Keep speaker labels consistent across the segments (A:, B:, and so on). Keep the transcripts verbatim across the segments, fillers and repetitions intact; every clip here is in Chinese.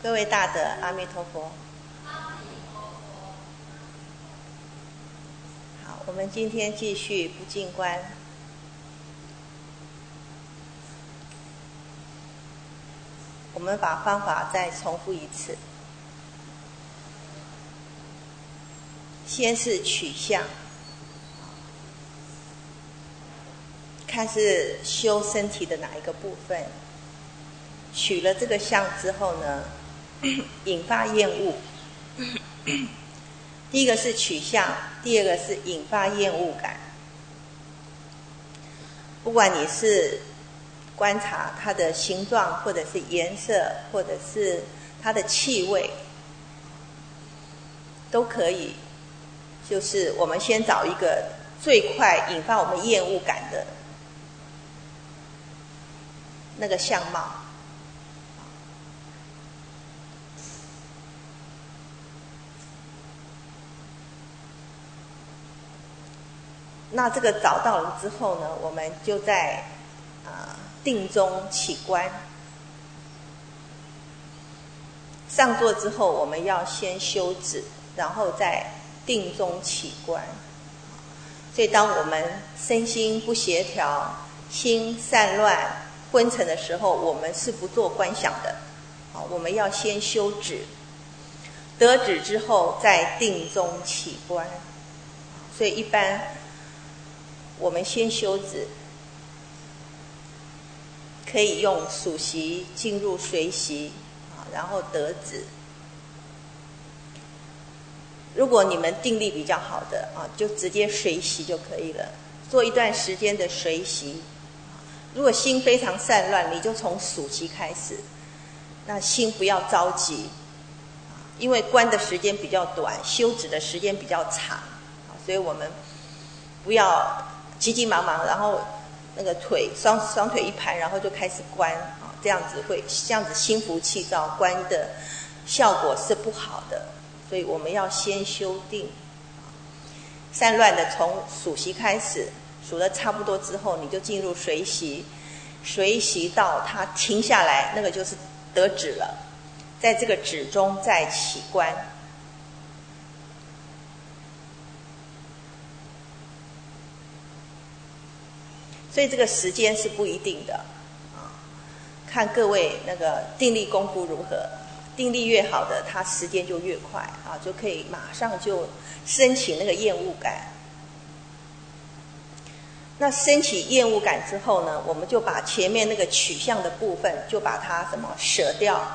A: 各位大德，阿弥陀佛。好，我们今天继续不净观。我们把方法再重复一次。先是取相，看是修身体的哪一个部分。取了这个相之后呢，引发厌恶。第一个是取相，第二个是引发厌恶感。不管你是观察它的形状，或者是颜色，或者是它的气味，都可以。就是我们先找一个最快引发我们厌恶感的那个相貌。那这个找到了之后呢，我们就在啊、呃、定中起观。上座之后，我们要先修止，然后再定中起观。所以当我们身心不协调、心散乱、昏沉的时候，我们是不做观想的。好，我们要先修止，得止之后再定中起观。所以一般我们先修止，可以用数息进入随息，然后得止。如果你们定力比较好的啊，就直接随息就可以了，做一段时间的随息。如果心非常散乱，你就从数息开始，那心不要着急，因为观的时间比较短，修止的时间比较长，所以我们不要急急忙忙，然后那个腿双双腿一盘，然后就开始观啊，这样子会这样子心浮气躁，观的效果是不好的。所以我们要先修定，散乱的从数息开始，数得差不多之后，你就进入随息，随息到它停下来，那个就是得止了。在这个止中再起观。所以这个时间是不一定的，啊，看各位那个定力功夫如何，定力越好的，它时间就越快啊，就可以马上就升起那个厌恶感。那升起厌恶感之后呢，我们就把前面那个取向的部分，就把它什么舍掉，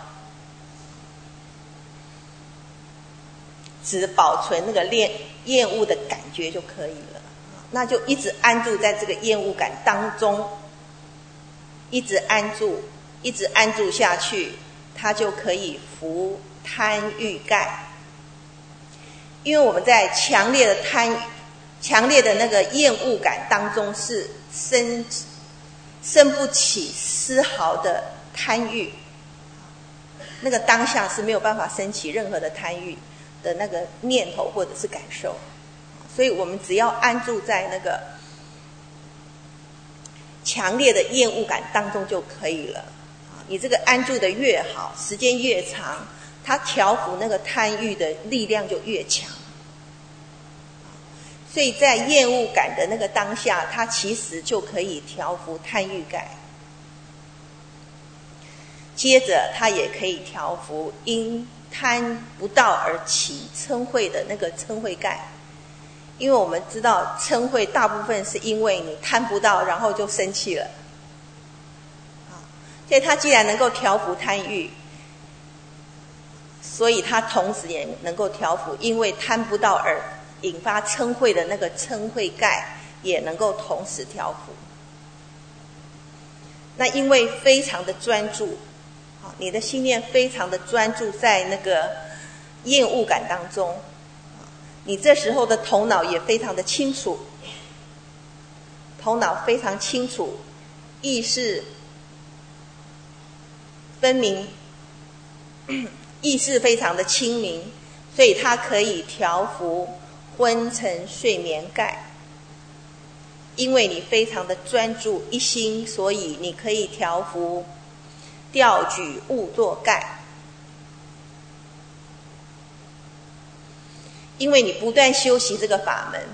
A: 只保存那个厌厌恶的感觉就可以了。那就一直安住在这个厌恶感当中，一直安住，一直安住下去，它就可以伏贪欲盖。因为我们在强烈的贪、强烈的那个厌恶感当中，是生生不起丝毫的贪欲，那个当下是没有办法升起任何的贪欲的那个念头或者是感受。所以我们只要安住在那个强烈的厌恶感当中就可以了。你这个安住的越好，时间越长，它调伏那个贪欲的力量就越强。所以在厌恶感的那个当下，它其实就可以调伏贪欲盖。接着它也可以调伏因贪不到而起嗔恚的那个嗔恚盖。因为我们知道嗔恚大部分是因为你贪不到，然后就生气了，所以它既然能够调伏贪欲，所以它同时也能够调伏因为贪不到而引发嗔恚的那个嗔恚盖，也能够同时调伏。那因为非常的专注，你的心念非常的专注在那个厌恶感当中，你这时候的头脑也非常的清楚，头脑非常清楚，意识分明，意识非常的清明，所以它可以调伏昏沉睡眠盖。因为你非常的专注一心，所以你可以调伏调举误作盖。 因为你不断修习这个法门，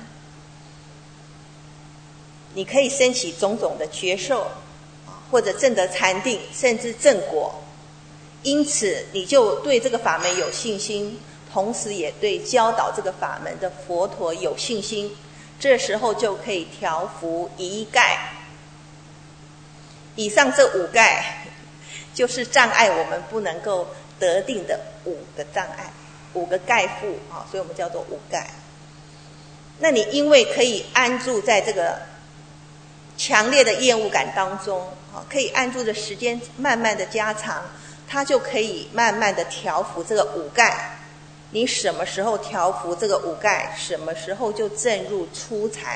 A: 你可以升起种种的觉受，或者证得禅定，甚至正果。因此你就对这个法门有信心，同时也对教导这个法门的佛陀有信心，这时候就可以调伏一盖。以上这五盖就是障碍我们不能够得定的五个障碍，五个盖覆啊，所以我们叫做五盖。那你因为可以安住在这个强烈的厌恶感当中，可以安住的时间慢慢的加长，它就可以慢慢的调伏这个五盖。你什么时候调伏这个五盖，什么时候就证入初禅。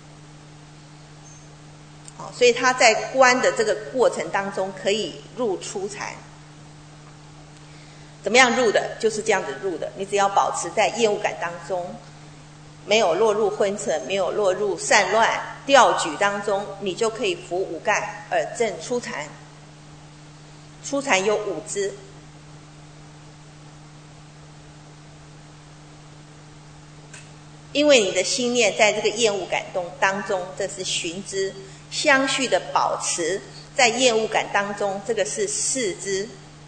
A: 所以他在观的这个过程当中可以入初禅。怎么样入的？就是这样子入的。你只要保持在厌恶感当中，没有落入昏沉，没有落入散乱调举当中，你就可以伏五盖而证初禅。初禅有五支，因为你的心念在这个厌恶感动当中，这是寻支，相续的保持在厌恶感当中，这个是四支。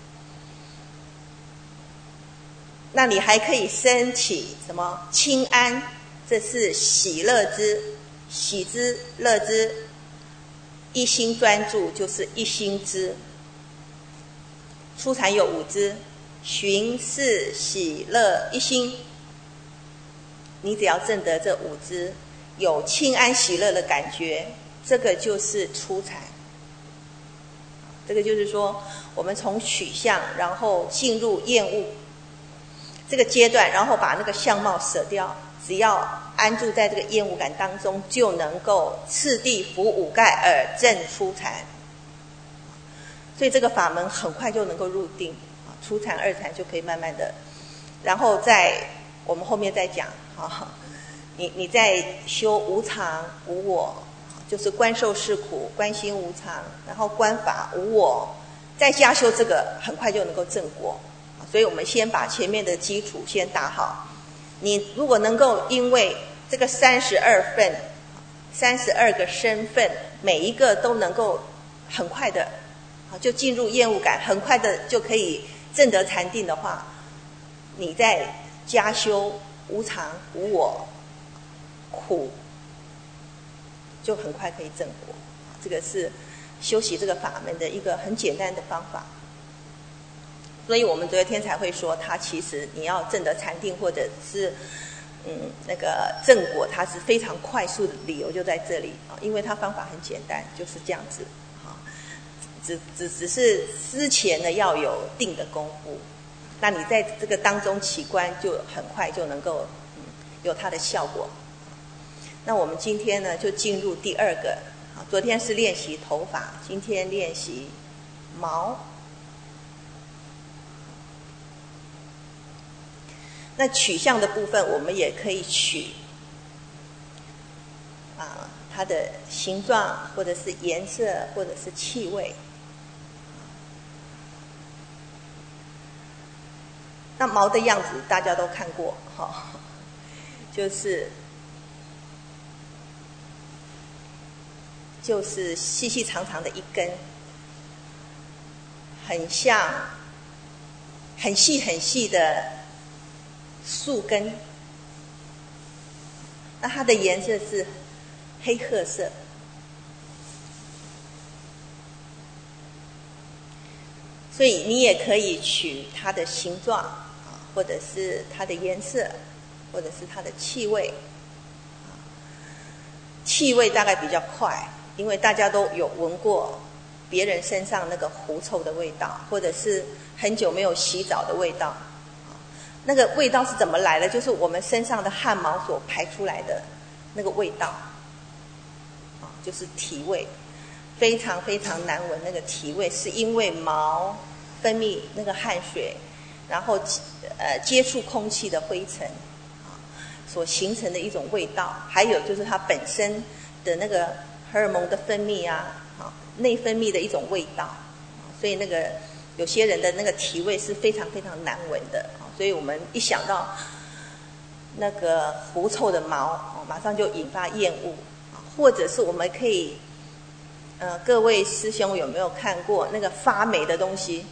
A: 那你还可以升起什么清安，这是喜乐支，喜支乐支。一心专注就是一心支。初禅有五支，寻视喜乐一心。你只要证得这五支，有清安喜乐的感觉，这个就是初禅。这个就是说，我们从取相，然后进入厌恶这个阶段，然后把那个相貌舍掉，只要安住在这个厌恶感当中，就能够次第伏五盖而证初禅。所以这个法门很快就能够入定，初禅二禅就可以慢慢的，然后在我们后面再讲。你你在修无常无我，就是观受是苦，观心无常，然后观法无我，再加修这个，很快就能够正果。所以我们先把前面的基础先打好。你如果能够因为这个三十二份、三十二个身份，每一个都能够很快的就进入厌恶感，很快的就可以证得禅定的话，你在加修无常无我苦，就很快可以正果。这个是修习这个法门的一个很简单的方法。所以我们昨天才会说，它其实你要证得禅定或者是嗯那个正果，它是非常快速的理由就在这里啊，因为它方法很简单，就是这样子啊，只只只是之前呢要有定的功夫。那你在这个当中起观，就很快就能够、嗯、有它的效果。那我们今天呢，就进入第二个。昨天是练习头发，今天练习毛。那取相的部分，我们也可以取啊它的形状，或者是颜色，或者是气味。那毛的样子大家都看过，哈、哦，就是就是细细长长的一根，很像很细很细的树根。那它的颜色是黑褐色。所以你也可以取它的形状，或者是它的颜色，或者是它的气味。气味大概比较快，因为大家都有闻过别人身上那个狐臭的味道，或者是很久没有洗澡的味道。那个味道是怎么来的？就是我们身上的汗毛所排出来的那个味道，就是体味，非常非常难闻。那个体味是因为毛分泌那个汗水，然后呃接触空气的灰尘所形成的一种味道。还有就是它本身的那个荷尔蒙的分泌啊，内分泌的一种味道。所以那个有些人的那个体味是非常非常难闻的。所以我们一想到那个狐臭的毛，哦，马上就引发厌恶。或者是我们可以，呃，各位师兄有没有看过那个发霉的东西？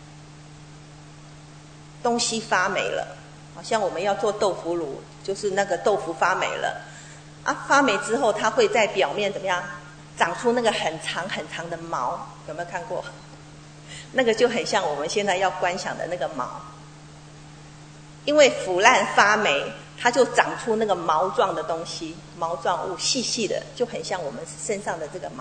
A: 东西发霉了，好像我们要做豆腐乳，就是那个豆腐发霉了，啊，发霉之后它会在表面怎么样？长出那个很长很长的毛，有没有看过？那个就很像我们现在要观想的那个毛，因为腐烂发霉，它就长出那个毛状的东西，毛状物细细的，就很像我们身上的这个毛。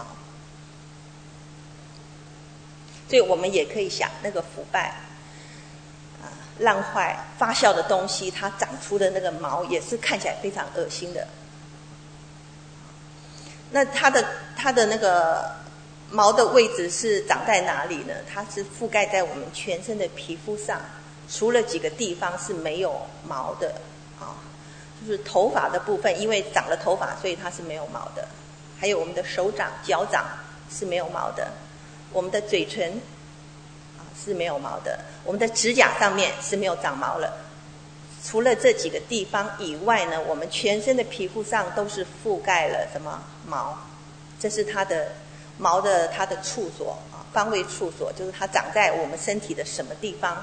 A: 所以我们也可以想，那个腐败、啊、烂坏、发酵的东西，它长出的那个毛也是看起来非常恶心的。那它的它的那个毛的位置是长在哪里呢？它是覆盖在我们全身的皮肤上，除了几个地方是没有毛的，啊，就是头发的部分，因为长了头发，所以它是没有毛的。还有我们的手掌、脚掌是没有毛的，我们的嘴唇啊是没有毛的，我们的指甲上面是没有长毛了。除了这几个地方以外呢，我们全身的皮肤上都是覆盖了什么毛？这是它的毛的它的处所啊，方位处所，就是它长在我们身体的什么地方。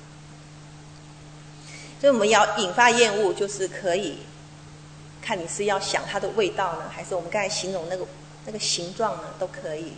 A: 所以我们要引发厌恶，就是可以看你是要想它的味道呢，还是我们刚才形容那个那个形状呢，都可以。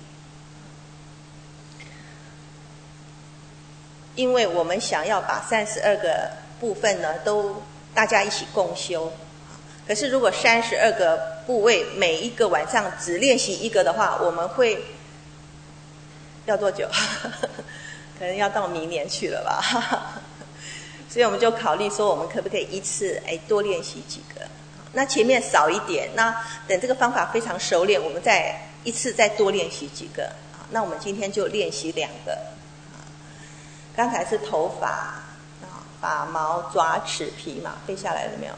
A: 因为我们想要把三十二个部分呢，都大家一起共修。可是如果三十二个部位每一个晚上只练习一个的话，我们会要多久？可能要到明年去了吧。所以我们就考虑说，我们可不可以一次哎多练习几个？那前面少一点，那等这个方法非常熟练，我们再一次再多练习几个。那我们今天就练习两个。刚才是头发啊，发毛、爪、齿、皮嘛，背下来了没有？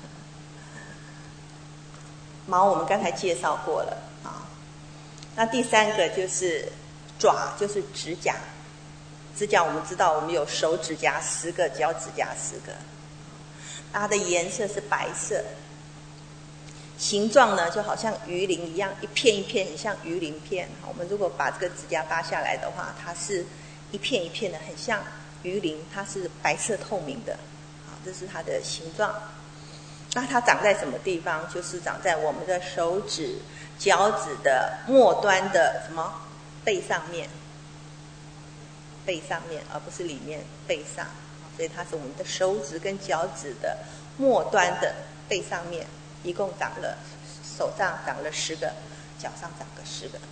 A: 毛我们刚才介绍过了啊。那第三个就是爪，就是指甲。指甲我们知道，我们有手指甲十个，脚趾甲十个。它的颜色是白色，形状呢就好像鱼鳞一样，一片一片，很像鱼鳞片。我们如果把这个指甲扒下来的话，它是一片一片的，很像鱼鳞，它是白色透明的，好，这是它的形状。那它长在什么地方？就是长在我们的手指、脚趾的末端的什么背上面，背上面，而不是里面，背上。所以它是我们的手指跟脚趾的末端的背上面，一共长了，手上长了十个，脚上长个十个。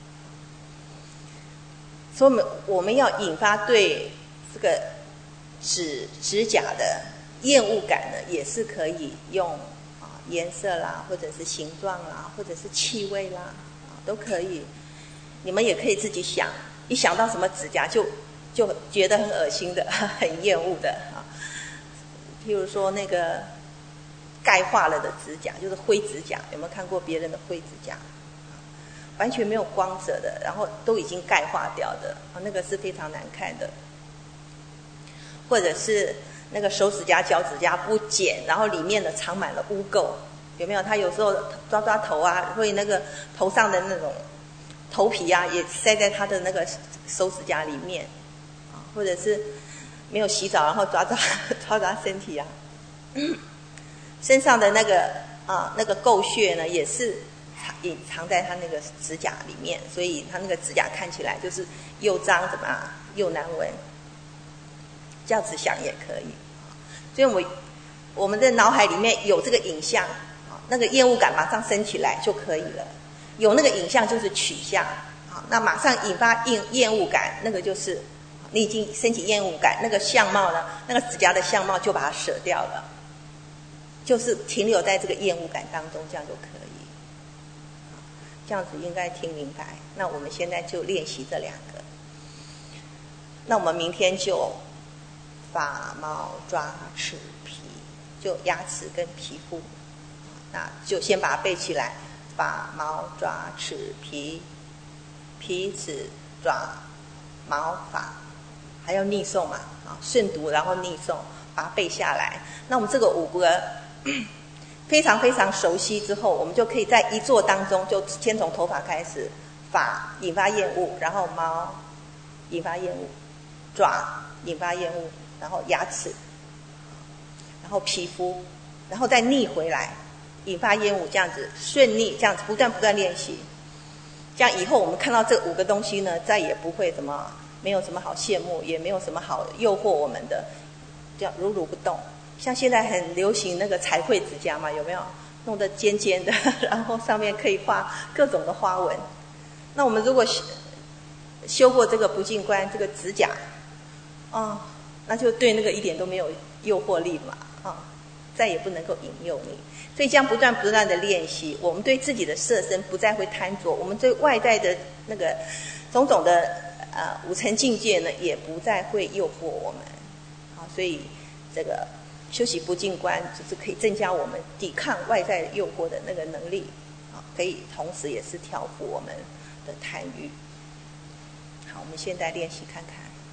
A: 所以我们我们要引发对这个指指甲的厌恶感呢，也是可以用啊颜色啦，或者是形状啦，或者是气味啦，啊都可以。你们也可以自己想，一想到什么指甲就就觉得很恶心的，很厌恶的啊。譬如说那个钙化了的指甲，就是灰指甲，有没有看过别人的灰指甲？完全没有光泽的，然后都已经钙化掉的，啊，那个是非常难看的。或者是那个手指甲、脚指甲不剪，然后里面的藏满了污垢，有没有？他有时候抓抓头啊，会那个头上的那种头皮啊，也塞在他的那个手指甲里面，啊，或者是没有洗澡，然后抓抓抓抓身体啊，身上的那个啊那个垢屑呢，也是隐藏在他那个指甲里面，所以他那个指甲看起来就是又脏怎么样，又难闻。这样子想也可以，所以我们我们的脑海里面有这个影像，那个厌恶感马上升起来就可以了。有那个影像就是取向，那马上引发厌厌恶感，那个就是你已经升起厌恶感，那个相貌呢，那个指甲的相貌就把它舍掉了，就是停留在这个厌恶感当中，这样就可以。这样子应该听明白。那我们现在就练习这两个。那我们明天就发毛、抓、齿、皮，就牙齿跟皮肤，那就先把它背起来：发毛、抓、齿、皮，皮、齿、爪、毛、发，还要逆诵嘛，啊，顺读然后逆诵，把它背下来。那我们这个五个非常非常熟悉之后，我们就可以在一坐当中，就先从头发开始，发引发厌恶，然后毛引发厌恶，爪引发厌恶，然后牙齿，然后皮肤，然后再逆回来，引发厌恶，这样子顺逆，这样子不断不断练习。这样以后我们看到这五个东西呢，再也不会什么，没有什么好羡慕，也没有什么好诱惑我们的，这样如如不动。像现在很流行那个彩绘指甲嘛，有没有？弄得尖尖的，然后上面可以画各种的花纹。那我们如果修过这个不净观，这个指甲，哦，那就对那个一点都没有诱惑力嘛，啊、哦，再也不能够引诱你。所以这样不断不断的练习，我们对自己的色身不再会贪着，我们对外在的那个种种的呃五层境界呢，也不再会诱惑我们。好，所以这个修习不净观，就是可以增加我们抵抗外在诱惑的那个能力，啊，可以同时也是调伏我们的贪欲。好，我们现在练习看看。